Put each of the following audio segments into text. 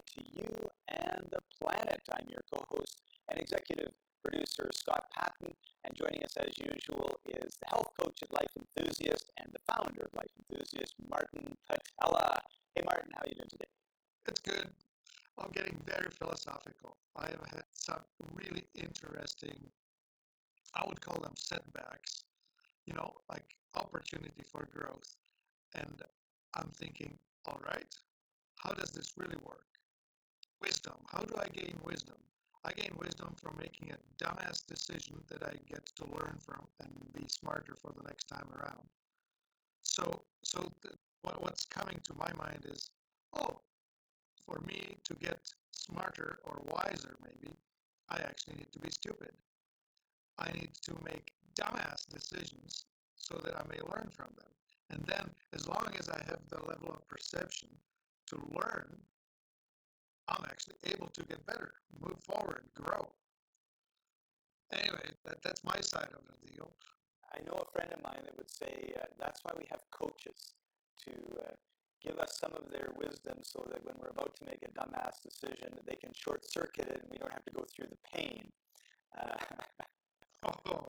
to you and the planet. I'm your co-host and executive producer, Scott Patton, and joining us as usual is the health coach at Life Enthusiast and the founder of Life Enthusiast, Martin Patella. Hey, Martin, how are you doing today? It's good. I'm getting very philosophical. I have had some really interesting, I would call them setbacks, like opportunity for growth. And I'm thinking, all right, how does this really work? Wisdom. How do I gain wisdom? I gain wisdom from making a dumbass decision that I get to learn from and be smarter for the next time around. So what's coming to my mind is, oh, for me to get smarter or wiser, maybe, I actually need to be stupid. I need to make dumbass decisions so that I may learn from them. And then, as long as I have the level of perception to learn, I'm actually able to get better, move forward, grow. Anyway, that's my side of the deal. I know a friend of mine that would say that's why we have coaches to give us some of their wisdom so that when we're about to make a dumbass decision, they can short circuit it and we don't have to go through the pain. Oh,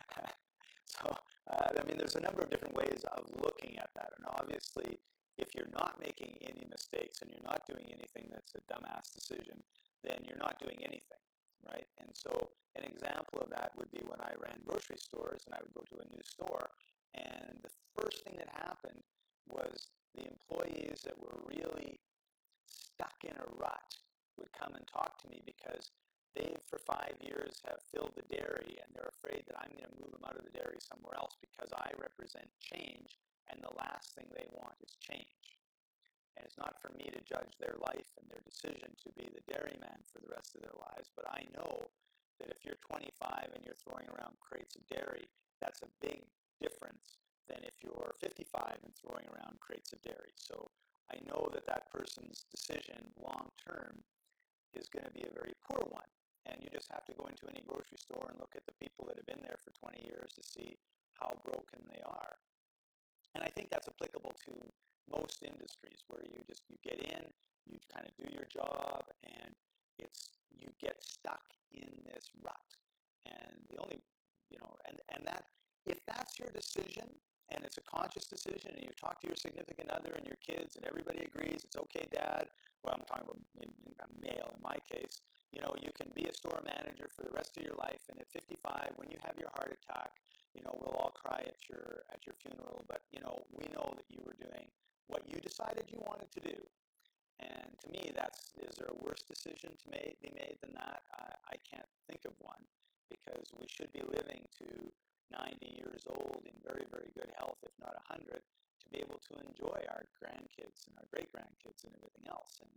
So, I mean, there's a number of different ways of looking at that. And obviously, if you're not making any mistakes and you're not doing anything that's a dumbass decision, then you're not doing anything, right? And so an example of that would be when I ran grocery stores and I would go to a new store. And the first thing that happened was the employees that were really stuck in a rut would come and talk to me because they, for 5 years, have filled the dairy and they're afraid that I'm going to move them out of the dairy somewhere else because I represent change and the last thing they want is change. And it's not for me to judge their life and their decision to be the dairyman for the rest of their lives, but I know that if you're 25 and you're throwing around crates of dairy, that's a big difference than if you're 55 and throwing around crates of dairy. So I know that that person's decision long term is going to be a very poor one. And you just have to go into any grocery store and look at the people that have been there for 20 years to see how broken they are. And I think that's applicable to most industries where you get in, you kind of do your job, and you get stuck in this rut. And the only, and that if that's your decision and it's a conscious decision and you talk to your significant other and your kids and everybody agrees it's okay, Dad. Well, I'm talking about a male in my case. You can be a store manager for the rest of your life, and at 55, when you have your heart attack, we'll all cry at your funeral, but we know that you were doing what you decided you wanted to do. And to me, is there a worse decision to be made than that? I can't think of one, because we should be living to 90 years old in very, very good health, if not 100, to be able to enjoy our grandkids and our great-grandkids and everything else. And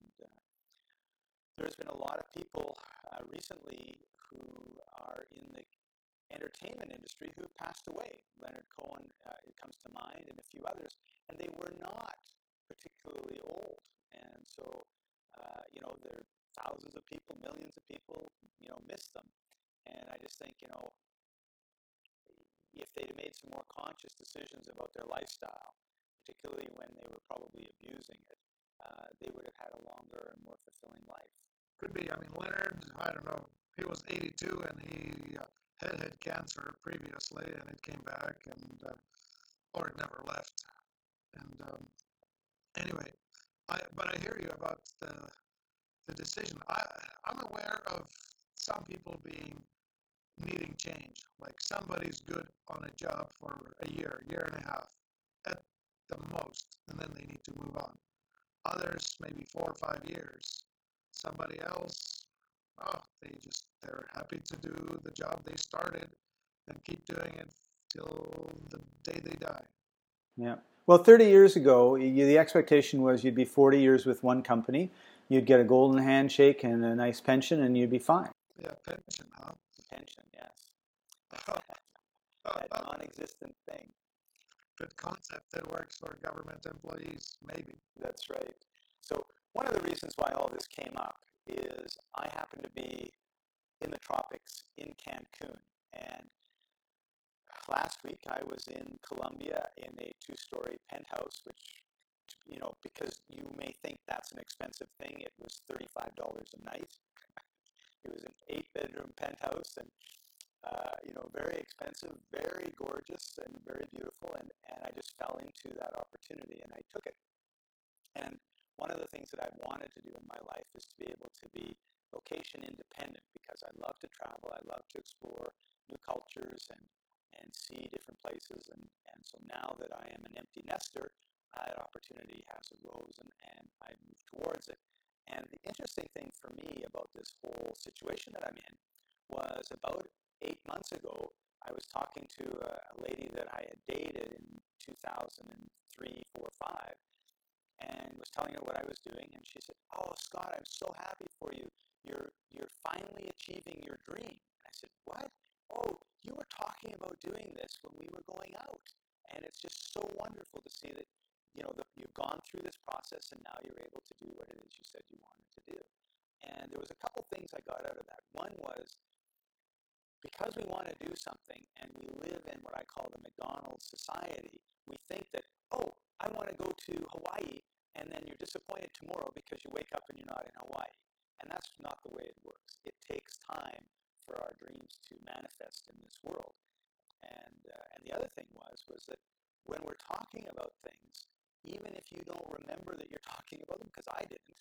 there's been a lot of people recently who are in the entertainment industry who passed away. Leonard Cohen, it comes to mind, and a few others, and they were not particularly old. And so, there are thousands of people, millions of people, miss them. And I just think, if they'd made some more conscious decisions about their lifestyle, particularly when they were probably abusing it, they would have had a longer and more fulfilling life. Could be. I mean, Leonard, I don't know, he was 82 and he had cancer previously and it came back or it never left. And anyway, but I hear you about the decision. I'm aware of some people needing change. Like somebody's good on a job for a year and a half at the most, and then they need to move on. Others, maybe 4 or 5 years. Somebody else, oh, they're happy to do the job they started and keep doing it till the day they die. Yeah. Well, 30 years ago, the expectation was you'd be 40 years with one company, you'd get a golden handshake and a nice pension, and you'd be fine. Yeah, pension, huh? Pension, yes. That non-existent thing. Good concept that works for government employees, maybe. That's right. So one of the reasons why all this came up is I happen to be in the tropics in Cancun, and last week I was in Colombia in a 2-story penthouse, which because you may think that's an expensive thing, it was $35 a night. It was an 8-bedroom penthouse, and very expensive, very gorgeous, and very beautiful. And I just fell into that opportunity, and I took it. And one of the things that I wanted to do in my life is to be able to be location independent, because I love to travel, I love to explore new cultures and see different places. And so now that I am an empty nester, that opportunity has arose, and I moved towards it. And the interesting thing for me about this whole situation that I'm in was about 8 months ago, I was talking to a lady that I had dated in 2003, 4, 5, and was telling her what I was doing, and she said, "Oh, Scott, I'm so happy for you. You're finally achieving your dream." And I said, "What? Oh, you were talking about doing this when we were going out." And it's just so wonderful to see that you've gone through this process, and now you're able to do what it is you said you wanted to do. And there was a couple things I got out of that. One was, because we want to do something and we live in what I call the McDonald's society, we think that, oh, I want to go to Hawaii, and then you're disappointed tomorrow because you wake up and you're not in Hawaii. And that's not the way it works. It takes time for our dreams to manifest in this world. And the other thing was that when we're talking about things, even if you don't remember that you're talking about them, because I didn't,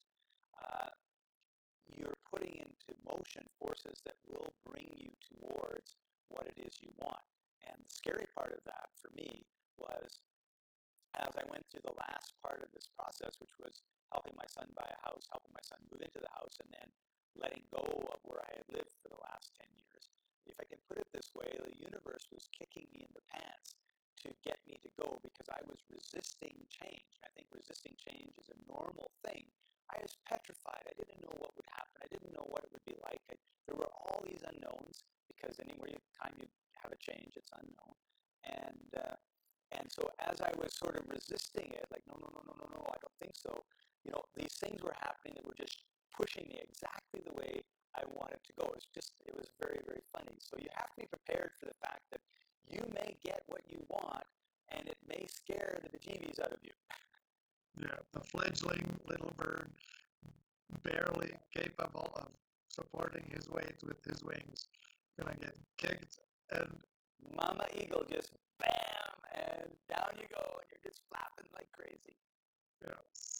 you're putting into motion forces that will bring you towards what it is you want. And the scary part of that for me was, as I went through the last part of this process, which was helping my son buy a house, helping my son move into the house, and then letting go of where I had lived for the last 10 years. If I can put it this way, the universe was kicking me in the pants to get me to go, because I was resisting change. I think resisting change is a normal thing. I was petrified. I didn't know what would happen. I didn't know what it would be like. There were all these unknowns, because time you have a change, it's unknown. And so as I was sort of resisting it, like, no, I don't think so, these things were happening that were just pushing me exactly the way I wanted to go. It was very, very funny. So you have to be prepared for the fact that you may get what you want, and it may scare the bejeebies out of you. Yeah, the fledgling little bird, barely capable of supporting his weight with his wings, gonna get kicked, and Mama Eagle just bam, and down you go, and you're just flapping like crazy. yeah,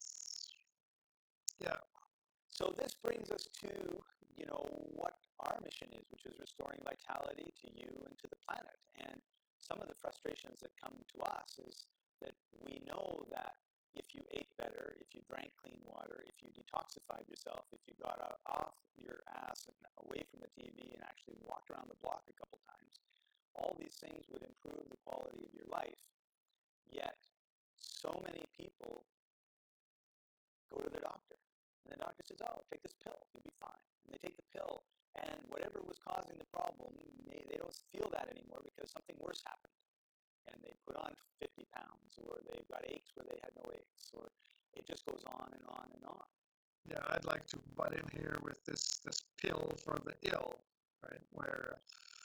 yeah. So this brings us to, what our mission is, which is restoring vitality to you and to the planet. And some of the frustrations that come to us is that we know that if you ate better, if you drank clean water, if you detoxified yourself, if you got off your ass and away from the TV and actually walked around the block a couple times, all these things would improve the quality of your life. Yet, so many people go to their doctor, and the doctor says, "Oh, take this pill, you'll be fine." And they take the pill, and whatever was causing the problem, they don't feel that anymore because something worse happened. And they put on 50 pounds, or they've got aches where they had no aches, or it just goes on and on and on. Yeah, I'd like to butt in here with this pill for the ill, right? Where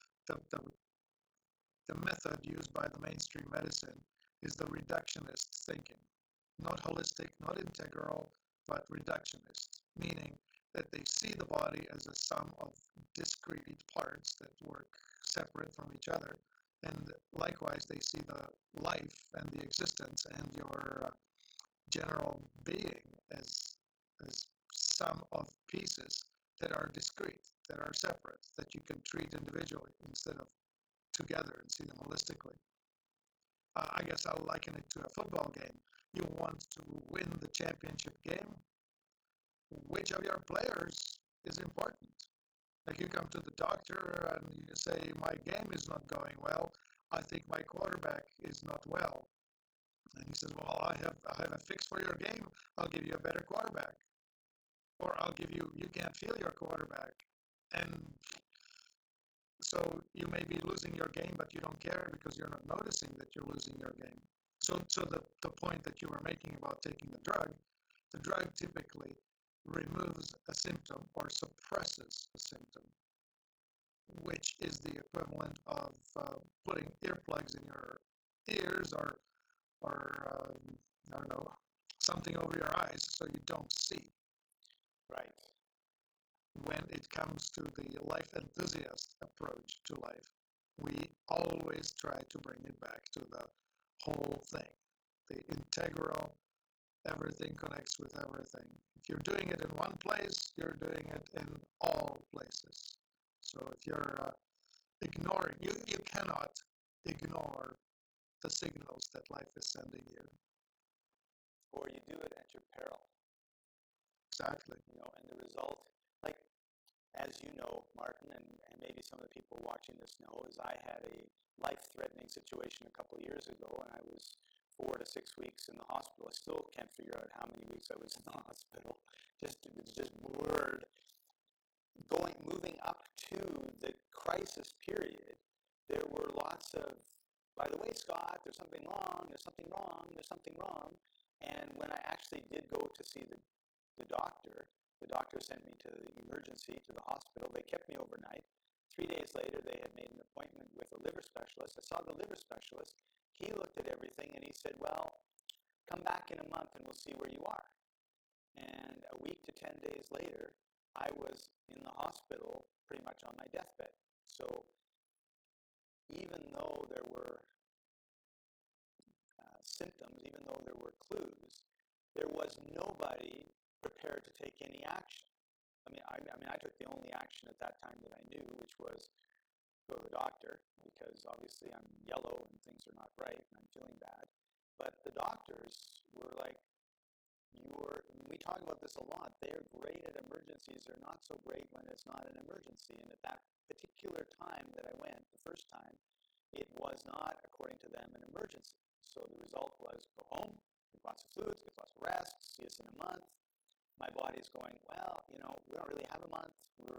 the method used by the mainstream medicine is the reductionist thinking. Not holistic, not integral, but reductionist, meaning that they see the body as a sum of discrete parts that work separate from each other. And likewise, they see the life and the existence and your general being as sum of pieces that are discrete, that are separate, that you can treat individually instead of together and see them holistically. I guess I'll liken it to a football game. You want to win the championship game. Which of your players is important? Like, you come to the doctor and you say, "My game is not going well. I think my quarterback is not well." And he says, "Well, I have a fix for your game. I'll give you a better quarterback. Or I'll give you can't feel your quarterback." And so you may be losing your game, but you don't care because you're not noticing that you're losing your game. So the point that you were making about taking the drug typically removes a symptom or suppresses a symptom, which is the equivalent of putting earplugs in your ears, or I don't know, something over your eyes so you don't see. Right. When it comes to the life enthusiast approach to life, we always try to bring it back to the whole thing, the integral. Everything connects with everything. If you're doing it in one place, you're doing it in all places. So if you're ignoring, you cannot ignore the signals that life is sending you. Or you do it at your peril. Exactly. And the result, like, as you know, Martin, and maybe some of the people watching this know, is I had a life-threatening situation a couple of years ago, and I was 4 to 6 weeks in the hospital. I still can't figure out how many weeks I was in the hospital. It's just blurred. Moving up to the crisis period, there were lots of, by the way, Scott, there's something wrong, there's something wrong, there's something wrong. And when I actually did go to see the doctor sent me to the emergency, to the hospital. They kept me overnight. 3 days later, they had made an appointment with a liver specialist. I saw the liver specialist. He looked at everything and he said, well, come back in a month and we'll see where you are. And a week to 10 days later, I was in the hospital pretty much on my deathbed. So even though there were symptoms, even though there were clues, there was nobody prepared to take any action. I took the only action at that time that I knew, which was go to the doctor, because obviously I'm yellow and things are not right and I'm feeling bad. But the doctors were like, we talk about this a lot, they're great at emergencies, they're not so great when it's not an emergency. And at that particular time that I went, the first time, it was not, according to them, an emergency. So the result was go home, get lots of fluids, get lots of rest, see us in a month. My body's going, well, we don't really have a month. We're